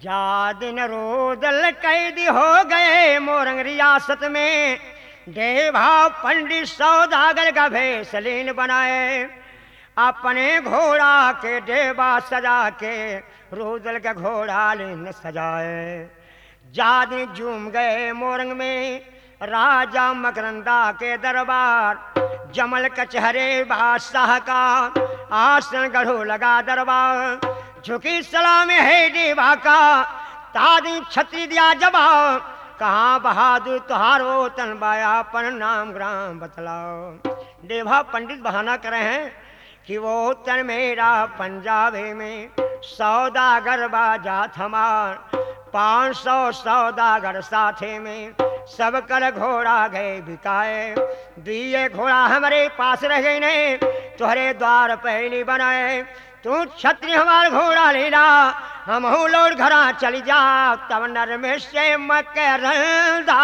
जा दिन रुदल कैदी हो गए मोरंग रियासत में, देवा पंडित सौदागर का भेसलीन बनाए, अपने घोड़ा के देवा सजा के रुदल का घोड़ा लीन सजाए। जा दिन झूम गए मोरंग में राजा मकरंदा के दरबार, जमल कचहरे बादशाह का आसन गढ़ो लगा दरबार, झुकी सलाम है देवा का तादी छत्री दिया जवाब, कहाँ बहादुर तुहारो तन बाया पर नाम ग्राम बतलाओ। देवा पंडित बहाना कर रहे हैं कि वो तन मेरा पंजाबे में सौदागर बाजा थमार, 500 सौदागर साथे में सब कर घोड़ा गए बिकाए, दिए घोड़ा हमारे पास रह गई ने तुहरे द्वार पहली बनाए, तू छत्री हमार घोड़ा लेना हम लौट घरा चली जा, तब नर में से मकरंदा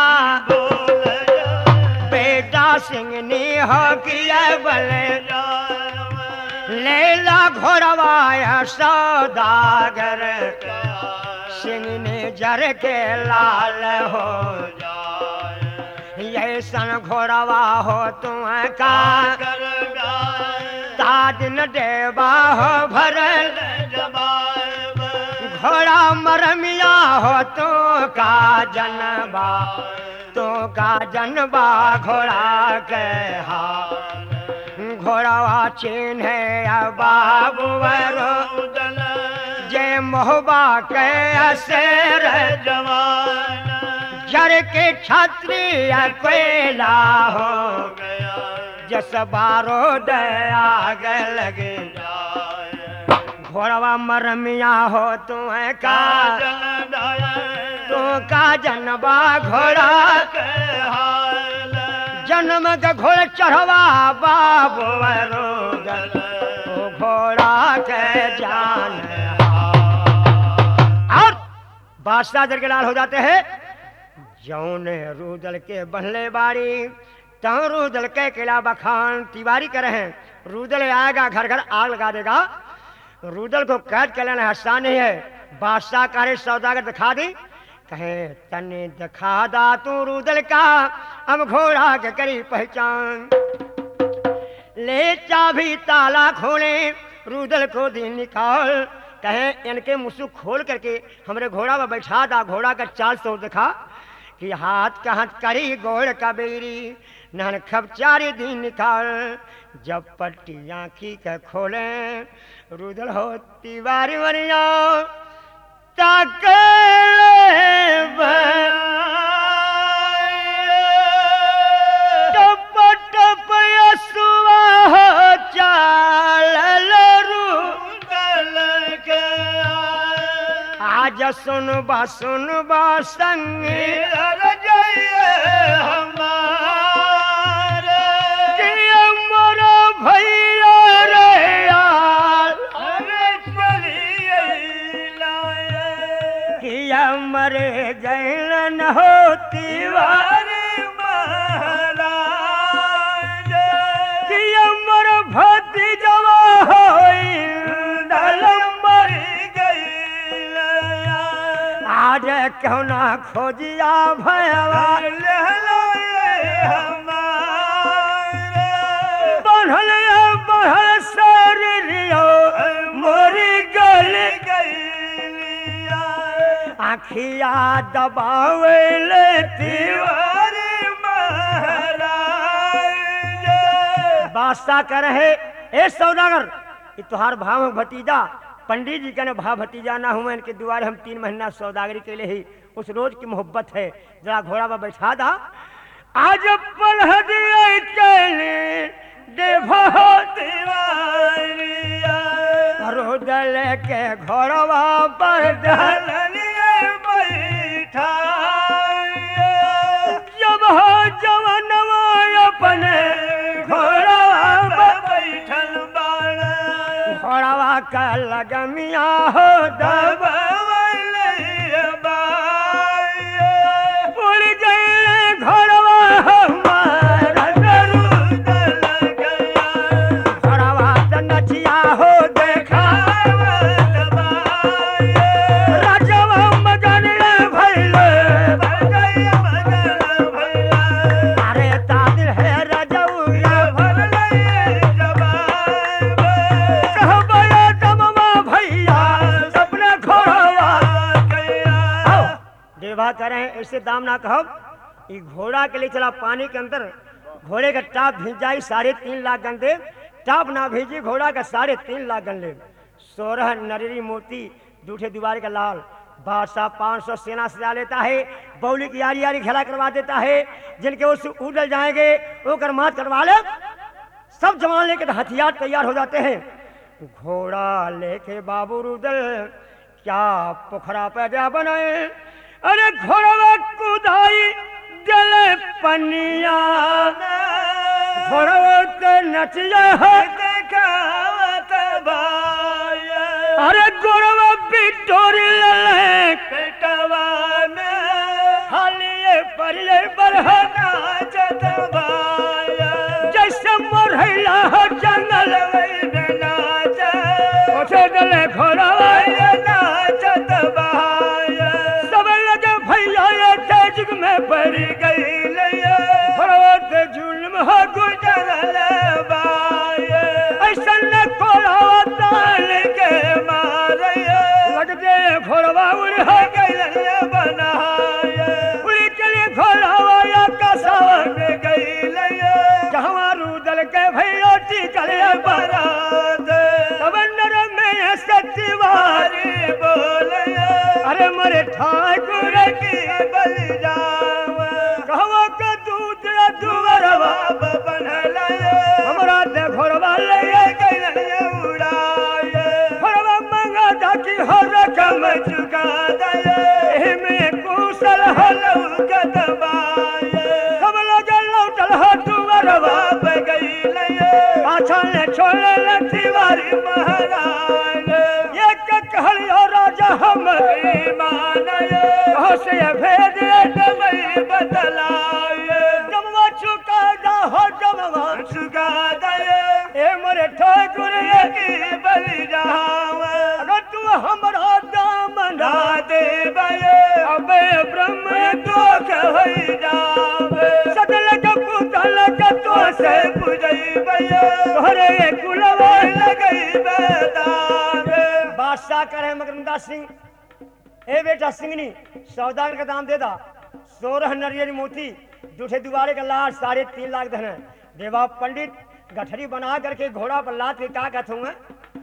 बेटा सिंह ने हो किया बले लेला घोड़वाया सौदागर, सिंह ने जर के लाल हो ये सन घोड़वा हो तुम का तादिन देवा हो भरल, घोड़ा मरमिया हो तो का जनबा, तो का जनबा घोड़ा के हाथ, घोड़वा चिन्ह बाबू रुदल जे मोहबा के असेर जवान, जर के छत्री कोयला हो गया, जस बारूद आग लगे, घोड़वा मरमिया हो तुम्हें का तो का जनबा घोड़ा के हाल, जन्म का घोड़ा चढ़वा बाबू रुदल, तो घोड़ा के जान और बादशाह जर के लाल हो जाते हैं। जौन रुदल के बहले बारी तौ रुदल के किला बखान तिवारी करे हैं, रुदल आएगा घर घर आग लगा देगा, रुदल को कैद कर लेना आसान नहीं है। बादशाह करे सौदागर दिखा दी, कहे तने दिखा दा तू रुदल का अब घोड़ा के करी पहचान, ले चाबी ताला खोले रुदल को दिन निकाल, कहे इनके मुसु खोल करके हमरे घोड़ा पर बैठा दा, घोड़ा का चाल तो दिखा कि हाथ का हाथ करी गोड़ का बेरी नहन खबचारी दिन निकाल, जब पट्टी आँखी के खोले रुदल हो तिवारी वरिया तक टप टप यसुआ हो चाल रुदल के, आज सुनबा संग मरे जैन हो तिवारी महाराज, अमर भतीजवा होई मर गई, आज क्यों ना खोजिया भयवा बढ़ल बढ़ल शरीरियो मोरी गल गई, आखिया दबावेल तिवारी महाराज। बादशाह कह रहे ए सौदागर ये तुहार भाव भतीजा, पंडित जी कहने भाव भतीजा ना हुए इनके दुआरे हम 3 महीना सौदागरी के लिए ही उस रोज की मोहब्बत है, जरा घोड़ा पर बैठा दा, आज पढ़ चले देवो तिवारिया, रुदल के घोड़वा पर बैठा, जब हो जवनवा अपने घोड़वा बैठल बाड़, घोड़वा का लगमिया हो दबावल उड़ गए घोड़वा हमारा रुदल गया, घोड़वा नचिया हो देखा राजवा देवा कह रहे हैं ऐसे दाम ना कहो, ये घोड़ा के लिए चला पानी के अंदर, घोड़े का टाप भीज जाए 3.5 लाख गंदे, टाप ना भेजी घोड़ा का 3.5 लाख गंदे। 16 नरेरी मोती दूठे दीवार का लाल, बादशाह 500 सेना सजा लेता है, बौली की यारी यारी खेला करवा देता है, जिनके उससे उड़ल जाएंगे वो करमात करवा ले। सब जवान लेकर हथियार तैयार हो जाते हैं। घोड़ा लेके बाबू रुदल क्या पोखरा पैदा बनाए, अरे घोड़ा कुदाई जले पनिया, घोड़ा के नचिया देखावत भाई, अरे घोड़ा बिटोरी ले पेटवा में, हालिए परिये बरहना जत भाई, जैसे मोरहिला हो जंगल में नाच, उसे डले घोड़ा नाचत भाई, सब लगे भैया ये तेज में पड़ गई, घोड़ा के जुल्म हो गुजरल भाई, ऐसा न कोला ताल के मारे, लगते घोड़वा उड़ हो गई बनाए, उड़ी चले घोड़वा या कसावा में गई, जहाँ रुदल के भैया टिकल बरात, तबंदर में सत्यवारी बोले, अरे मरे ठाकुर की बलि जावा, कहवा का दूध दुवरवा बनल, हमरा दे घोड़वा ले गई उड़ाए, घोड़वा मंगा डाकी हो रकम चुका दे, में कुशल हो लौकत बाए, सब लोग लौटल हो दुवरवा गई, पाछा ने छोड़े लठीवारी महाराज, ये कहलियो राजा हमरी मानये, हो से भेद डमई बदलाए, जमवा चुका जा हो जमवा चुका दे, ए मरे ठाकुर की बलि जावा, अगर तू हमरा दाम ना देबे, अबे ब्रह्म दोष होई जावे, सकल के पुतल के तो से पूजैबे, तोहरे कुलवा लगई बेदावे। बादशाह करे मकरंदा सिंह, ए बेटा सिंगनी सौदागर का दाम दे दा, 16 नरियर मोती दूठे दुबारे का लाश 3.5 लाख धन। देवा पंडित गठरी बना करके घोड़ा पर लाद के क्या कहते हुए,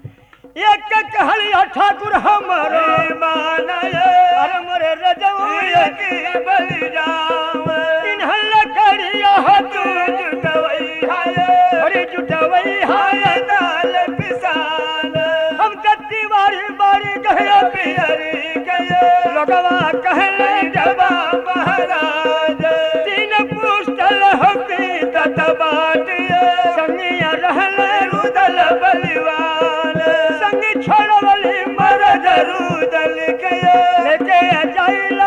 एक कहलिया ठाकुर हमरे मानये, अरे मरे रजौया की बलि जावे, इन्हल करिया तू जुटवई हाय, अरे जुटवई हाय दाल पिसान, हम कत्ती बारी बारी गए पियरी गए, लगवा कहले जवा महाराज, 3 पुस्तल होती तत बाटिए, संगिया रहले रुदल बलिवान, संगी छोड़वली मरद रुदल के, लेके जाइल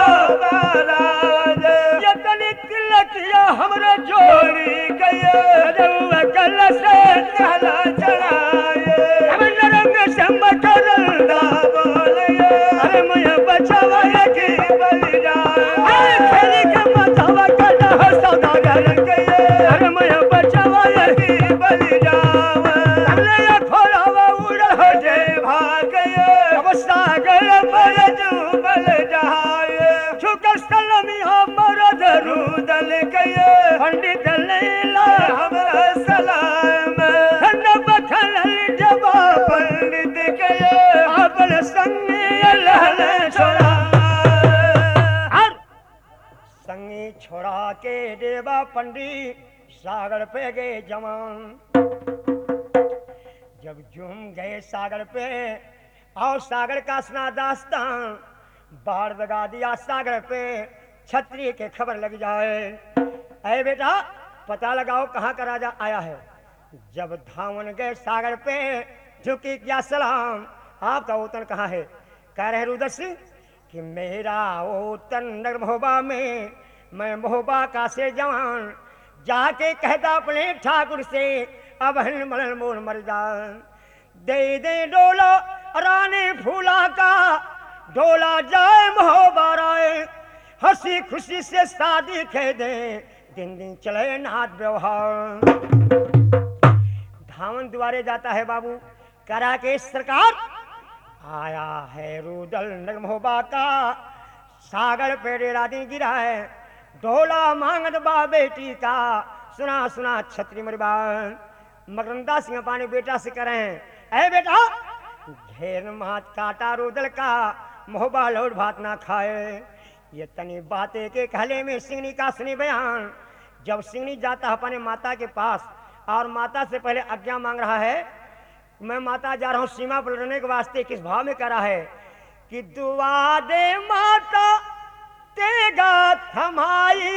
महाराज, यतनी तिलकिया हमरे जोड़ी गए, रउआ कल से कहला चढ़ाए, हम नरंग से मकरल दा बोले, अरे मैं बचावा की बलि जाए, खेली के मचावा कटा हो सौदागर के, अरे मैं बचावा की बलि जाए, हमने घोड़ावा उड़ हो जे भाग, अब सागर पर जुबल जाए, छुकर सलमिया मरद रुदल के, पंडित लैला हमरा सलाम, धन बखल जबा पंडित के, आपन संगी लहले छोड़ा, संगी छोड़ा के देवा पंडित सागर पे गए जवान, जब झूम गए सागर पे और सागर का सुना दास्तान, बाढ़ लगा दिया सागर पे, छतरी के खबर लग जाए, अरे बेटा पता लगाओ कहाँ का राजा आया है। जब धावन गए सागर पे झुकी क्या सलाम, आपका ओतन कहाँ है, कह रहे रुदल सिंह कि मेरा ओतन नगर महोबा में, मैं महोबा का से जवान, जाके कहता अपने ठाकुर से अब मलन मोर मर जान, दे दे डोला रानी फूला का, डोला जाए महोबा राय, हंसी खुशी से शादी कह दे, दिन दिन चले नाथ व्यवहार। धावन द्वारे जाता है बाबू, करा के सरकार आया है रुदल नगर महोबा का, सागर पे डेरा दी गिरा है, ढोला मांगत बा बेटी का, सुना सुना छत्री मरबा। मकरंदा सिंह पानी बेटा से करें, ऐ बेटा घेर मात काटा रुदल का, मोहबा लौट भात ना खाए। ये तनी बातें के कहले में सिंगनी का सुनी बयान। जब सिंगनी जाता अपने माता के पास और माता से पहले आज्ञा मांग रहा है, मैं माता जा रहा हूँ सीमा पर लड़ने के वास्ते, किस भाव में करा है कि दुआ दे माता तेगा थमाई,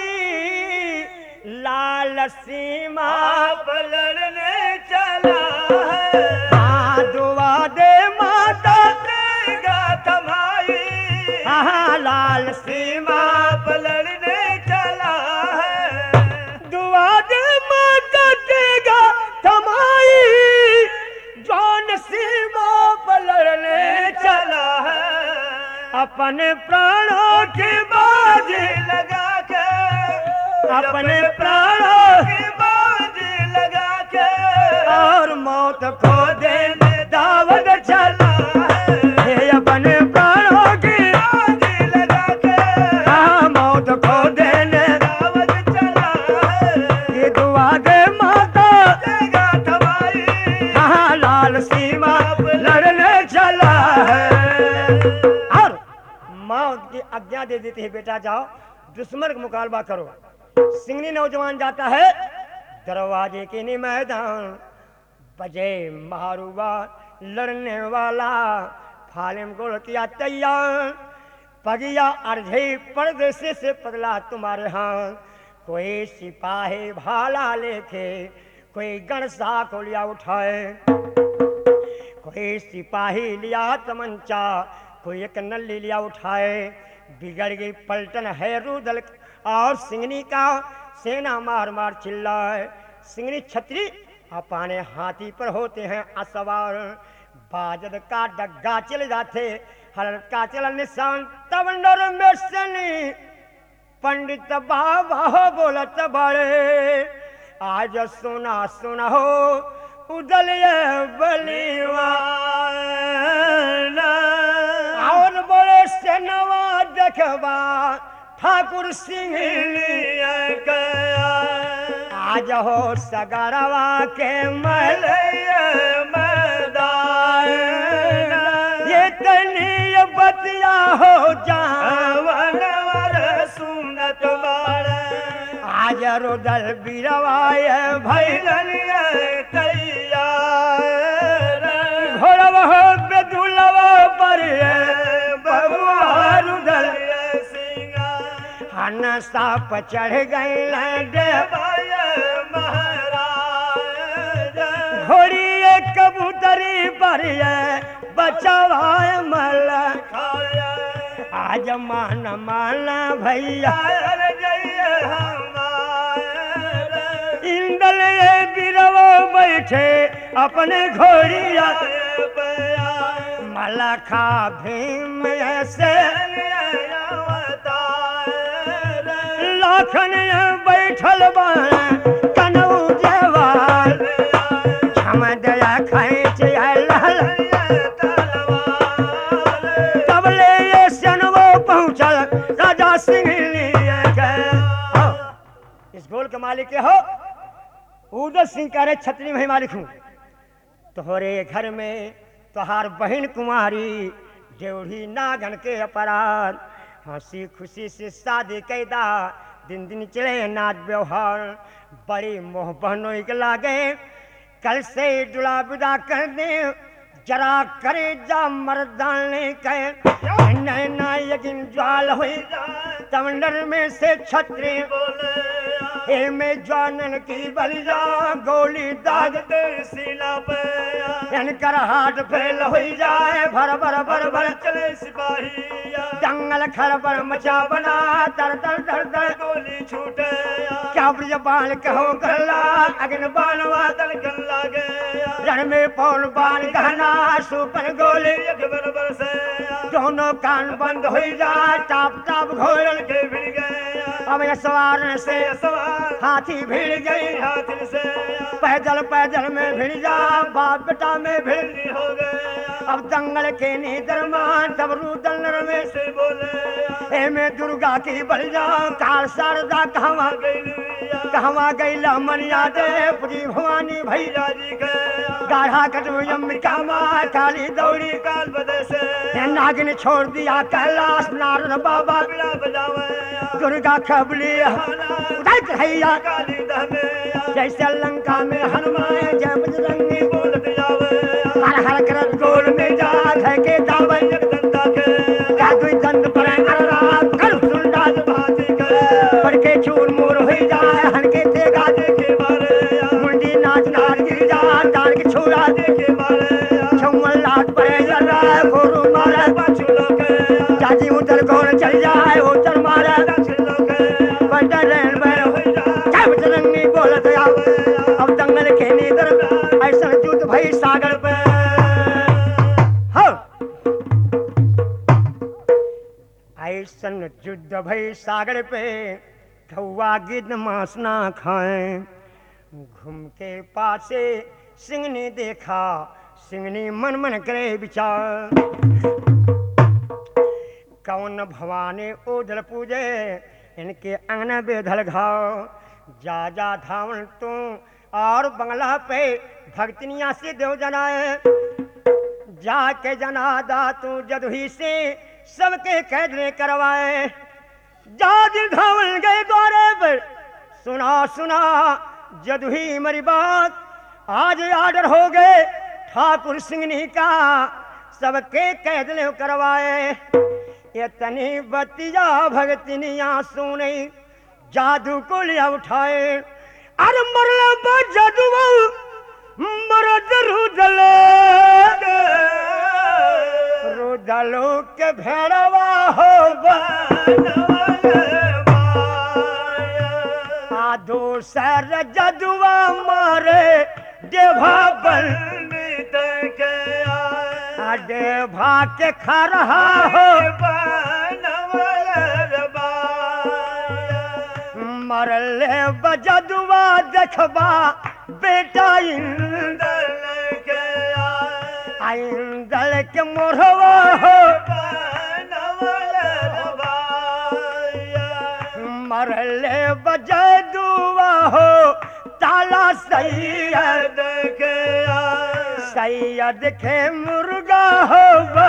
लाल सीमा पर लड़ने चला है। हाँ दुआ दे माता तेगा थमाई, हाँ लाल सीमा पर लड़ने चला है। दुआ दे माता तेगा थमाई, जौन सीमा पर लड़ने चला है। अपने प्राणों की बाजी लगा के, अपने प्राणों की बाजी लगा के, और मौत को देने दावत चला है। अपने प्राणों की बाजी लगा के, हाँ मौत को देने दावत चला है। ये दुआ दे माता देगा थमाई, हाँ लाल सीमा लड़ने चला है। और मौत की आज्ञा दे देती है, बेटा जाओ दुश्मन का मुकाबला करो। सिंगनी नौजवान जाता है दरवाजे के नी मैदान, बजे मारूबा लड़ने वाला, फालिम गोल किया तैयार। पगिया अर्झे परदेसे से पगला तुम्हारे हाथ, कोई सिपाही भाला लेके, कोई गणसा को लिया उठाए, कोई सिपाही लिया तमंचा, कोई एक नल्ली लिया उठाए। बिगड़ गई पलटन है रुदल और सिंगनी का, सेना मार मार चिल्लाए। सिंगनी छतरी अपने हाथी पर होते हैं असवार, बाजद का डग्गा चले जाते, हलत का चला निशान। तब नर में सनी पंडित बाबा हो बोलत बड़े, आज सुना सुना हो उदल बलिवान। और बड़े से नवा देखबा ठाकुर सिंह आज हो सगरवा के महल मैदान। ये तनी बतिया हो जावन सुनत बाड़े, आज रुदल बिरवाय भैलन तैयार। घोड़वा हो बेदुलवा पर बबुआ रुदल हनसा पर चढ़ गए महाराज। घोड़ी कबूतरी पर बचवाए मल, आज मान माना भैया इंदल गिरवो बैठे अपने घोड़िया, मलखा भीम ऐसे लाखन बैठल कनऊ जवाल, झम दया खैच तबले ये सनवो पहुंचल राजा सिंह लिए गए। इस गोल के मालिक के हो उदय सिंह कह रहे छतरी में मालिक हूँ। तोहरे घर में तोहार बहन कुमारी देवढ़ी नागन के अपराध, हंसी खुशी से शादी कैदा, दिन दिन चले नाच व्यवहार। बड़ी मोह बहनों के लागे, कल से जुड़ा विदा कर दे, जरा करे जा मर्दाने कहे। नैना यगिन ज्वाल हुई तमंडर में से छतरी बोले, में जानन की बलिया गोली दाग दे सिला पे, इनकर हाथ फेल हो जाए भर भर भर भर चले सिपाही। जंगल खरबर मचा बना तर तर तर तर गोली छूटे, क्या ब्रज बाण कहो गला अग्न बाण वादल गला गया। रण में पौन बाण गहना सुपर गोली बर बर से, दोनों कान बंद हो जाए टाप टाप घोड़न के भिड़ गए। अब सवार से सवार हाथी भिड़ गई, हाथी से पैदल पैदल में भिड़ जा, बाप बेटा में भिड़ हो गए। अब जंगल के नीदरमान तब रुदल में से बोले, ए में दुर्गा की बलिया काल शारदा कहवा गैला मनिया दे पूरी भवानी भैया जी के गाढ़ा कटम कामा काली दौड़ी काल बदे से नागिन छोड़ दिया कैलाश नारद बाबा बिना बजावे दुर्गा खबली उदय हैया काली दमे जैसे लंका में हनुमान जय बजरंगी बोलत जावे हर हर कर गोल में जा के जावे जगदंता के जादुई दंड पर अररात कर सुंडा भाती के पड़ के चूर मोर हो जाए हनके ते गाजे के मारे मुंडी नाच नार गिर जा डाल के छोड़ा दे के मारे छौल लाट पर जरा गोरु मारे पछुलो के जाजी उधर कौन चल जाए उधर मारे पछुलो के बंदर रेल में हो जाए बजरंगी बोलत आवे अब जंगल के नीदर ऐसा जुत भई सागर पे ऐसन युद्ध भई सागर पे कौआ गिद्ध मांस ना खाए घूम के पासे सिंह ने देखा सिंह ने मन मन करे विचार कौन भवानी ओझल पूजे इनके अंगन बेधल घाव जा जा धावन तू और बंगला पे भक्तनिया से देव जनाए जाके जनादा तू जदुही से सबके कैद ने करवाए जाज धावन गए द्वारे पर सुना सुना जदुही मरी बात आज आर्डर हो गए ठाकुर सिंहनी का सबके कैद ने करवाए इतनी बतिया भगतनिया सुने जादू को लिया उठाए अरे मरला जादू मरद रुदलो के भेड़वा हो दोसर जदुआ मारे देभा बन देभा के खरहा हो मरले बजदुआ देखबा बेटा इंदल के मोरवा हो मरले बजदुआ हो ताला सैयद के मुर्गा हो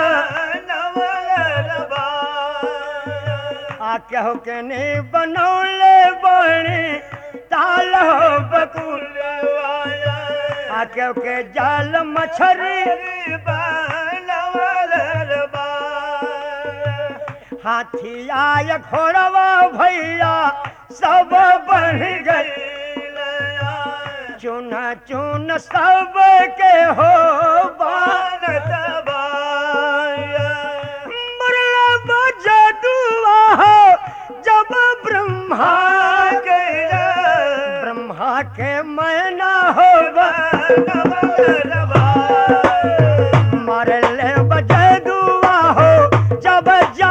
कहो के नहीं बनौले बनी ताल हो बकुल कहो के जाल मछरी हाथी आय घोड़वा भैया सब बन गई चुन चुन सब के हो मरला बजदुआ हो जब ब्रह्मा के मैना हो मरले बजदुआ हो जब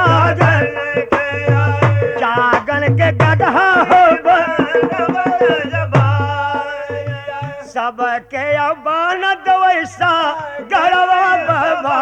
जागन के गधा हो सबके अबानत वैसा गड़वा बाबा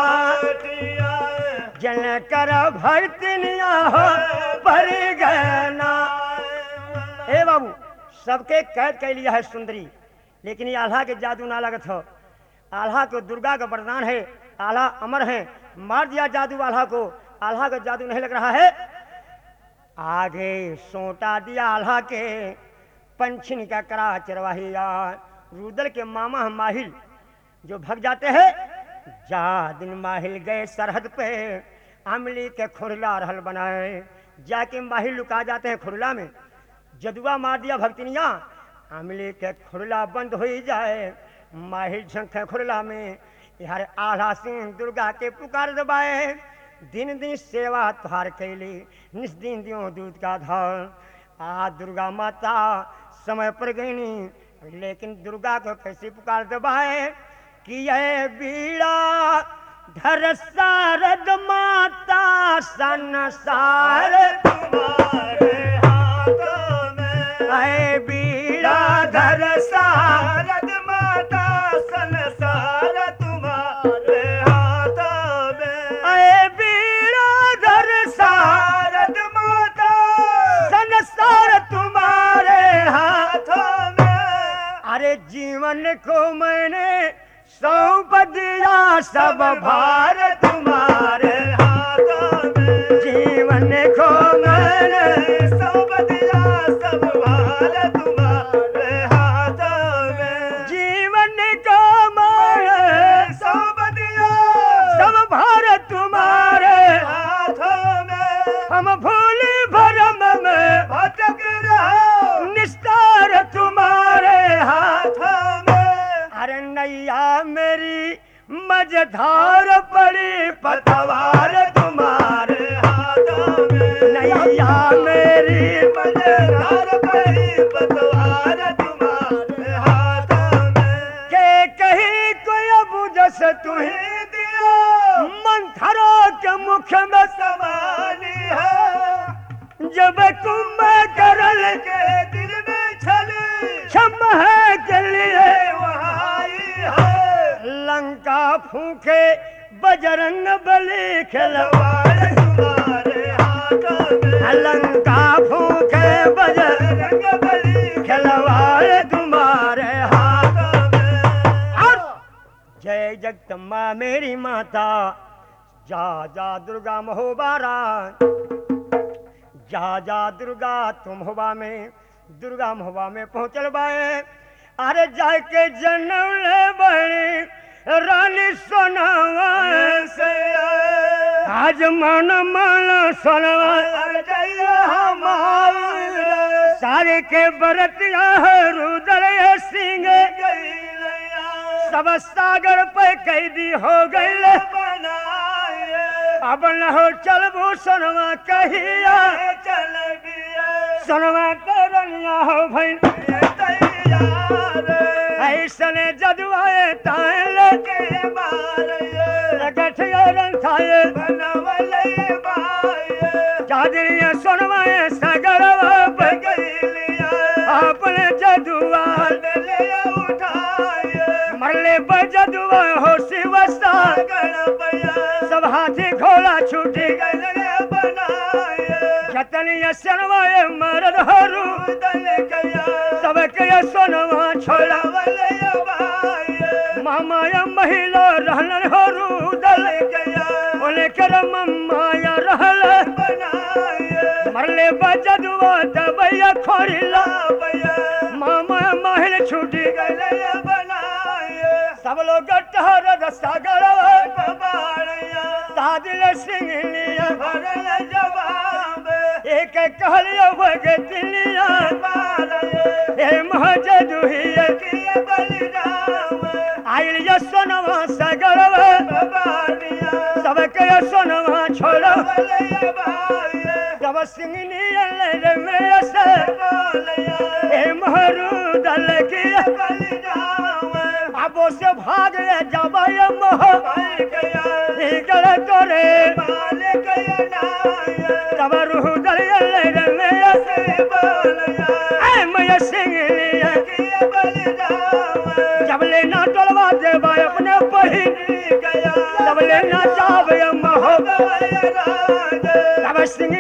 जन कर भक्तनिया हो पर गना। ए बाबू सबके कैद कर लिया है सुंदरी लेकिन ये आल्हा के जादू ना लगत हो। आल्हा को दुर्गा का वरदान है, आल्हा अमर है, मार दिया जादू आल्हा को, आल्हा का जादू नहीं लग रहा है। आगे सोटा दिया आल्हा के पंछिन का करा चरवाहिया रुदल के मामा माहिल जो भग जाते हैं। जा दिन माहिल गए सरहद पे अमली के खुरला रहल बनाए जाके माहिल लुका जाते हैं खुरला में। जदुआ मार दिया भक्तनिया अमली के खुरला बंद हो ही जाए माहिल झंखे खुरला में। यार आल्हा सिंह दुर्गा के पुकार दबाए दिन दिन सेवा तुहार कैली निस दिन दियो दूध का धार। आ दुर्गा माता समय पर गईनी लेकिन दुर्गा को कैसे पुकार दबाए कि ये बीड़ा धर शारद माता संसार तुम्हारे हाथों में। ऐ बीड़ा धर शारद माता संसार तुम्हारे हाथों में। ऐ बीड़ा धर शारद अरे जीवन को मैंने सौंप दिया, सब भार तुम्हारे हाथों में। जीवन को मैंने सौंप दिया, सब भार तुम्हारे हाथों में। जीवन को मैंने सौंप दिया, सब भार तुम्हारे हाथों में। हम भूल भरम में भटक रहे, निस्तार तुम्हारे हाथों में। अरे नैया मेरी मझधार पड़ी, पतवार तुम्हारे हाथों में। नैया मेरी मझधार पड़ी, पतवार तुम्हारे हाथों में। के कहीं कोई अब जस तुम्हें दिया, मंथरों के मुख में समानी है। जब कुंभकर्ण के दिल में छल क्षम है के लिए वहाँ आई है। लंका फूके बजरंग बली, खिलवाड़ तुम्हारे हाथों में। लंका फूके बजरंग बली, खिलवाड़ तुम्हारे हाथों में। और जय जगदम्बा मेरी माता, जा जा दुर्गा महोबारा। जा जा दुर्गा तुम हुआ में, दुर्गा महुआ में पहुंचल बाए। अरे जाके जन्म ले बड़ी रानी सोनावा से, आज मन मन सोनावा हमारे। सारे के बरतिया रुदल सिंह, सब सागर पे कैदी हो गई बनाए। अब न हो चलबू सोनवा कहिया, चल सोनवा करनिया हो भैन ऐसने जदुआए ताए लेके मारे। गठिया रंग थाए चादरिया सोनवाए सगरवा पे गईलिया, अपने जदुआ उठाए। मरले पर जदुआ हो शिवसा गणपया, सब हाथी घोड़ा छूटी गए बनाए। जतनिया सनवाए मरद हरू दल गया, सबके सोनवा छोड़ा मामाया महिला रहलन हरू दल गया। उन्हें कर मम्माया रहल बनाए। मरले बजदुआ दबैया खोरिला मामा महल छूटी गए बनाए। सब लोग टहर सागर सादिल सिंह लिया भरल जवाब, एक कहलियो भगतिलिया हे महजदुहिया की बलिराम। आइल ये सोनवा सगरव सबके सोनवा छोड़ जब सिंहनी में से हे महरू दल की बलिराम। अब से भाग जब मोह गया तोरे मालिक तब रूह दल से मैं सिंह जब लेना टलवा देवा अपने बहिन गया, जब लेना जावे मोह तब सिंह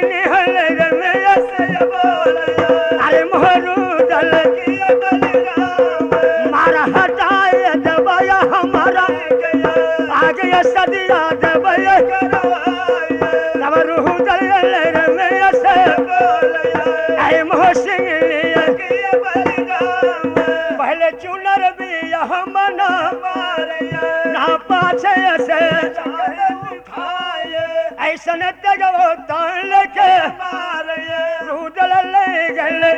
अरे मोहरू दल मारा हटाए दबाया हमारा आगे सदिया दबाया तब रूह दल से अरे मोह सिंह पहले चुनर भी मना ना पाछे से ऐसन तगवो तान के रुदल ले गए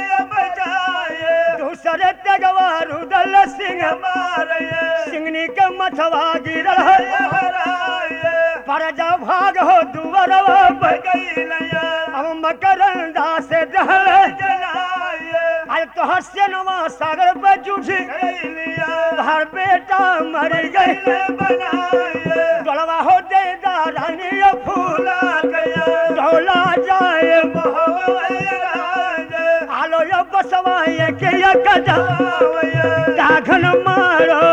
दूसरे तगवा रुदल सिंह सिंगनी के मथवा गिरल पर जा भाग हो दुवरवा अब मकरंदा से दहल आज तो हसनवा सागर पे जूझी घर बेटा मर गई गलवा हो दे रानी फूला ढोला जाए आलो यो बसवाए के दाखन मारो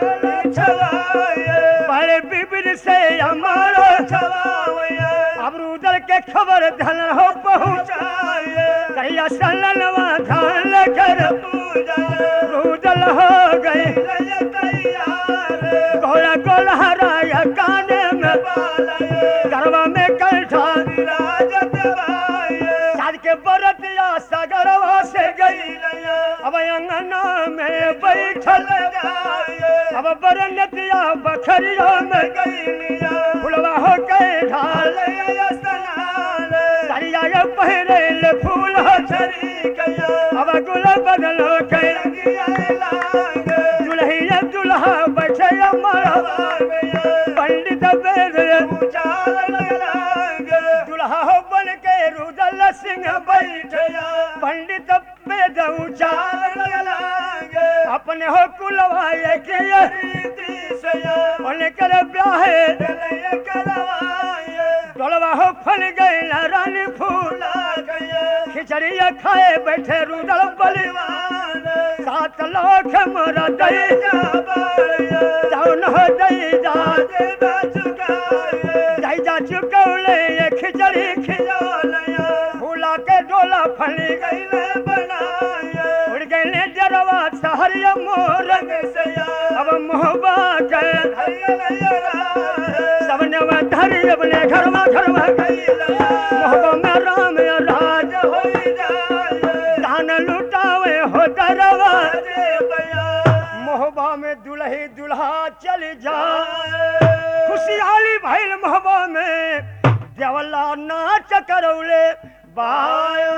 बड़े बिबिन से हमारो अब रुदल के खबर धन हो पहुँचाए कहिया सलनवा धान कर रुदल हो गई घोड़ा गोलहराया काने में गरबा में कैठा साज के बरतिया सगरवा से गई अब अंगना में बैठल अब बरनतिया बखरिया में गई फुलवा हो के ढाल सरिया पहरे फूल हो छरी अब गुल बदल हो के दुल्हिया दुल्हा बैठे पंडित वेद दुल्हा हो बन के रुदल सिंह बैठे पंडित वेद उचार अपने हो कुलवा कर ब्याह डोलवा हो फल गए रानी फूला खिचड़िया खाए बैठे रुदल बलिवान 7 लाख मोरा दई जान हो दई जा चुकौले ये खिचड़ी खिलौलया फूला के डोला फल गईले बनाया उड़ गईले जरवा सहरिया मोरंग से अब मोहबा के सबने वह धरी अपने घरवा गईला मोहबा में राम राज हो जाए दान लुटावे हो दरवा मोहबा में दुल्ही दुल्हा चल जाए खुशहाली भइल मोहबा में देवला नाच करौले बाया